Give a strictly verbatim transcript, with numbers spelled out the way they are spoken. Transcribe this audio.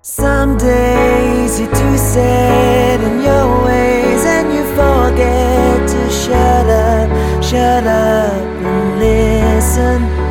Some days you're too set in your ways and you forget to shut up, shut up and listen.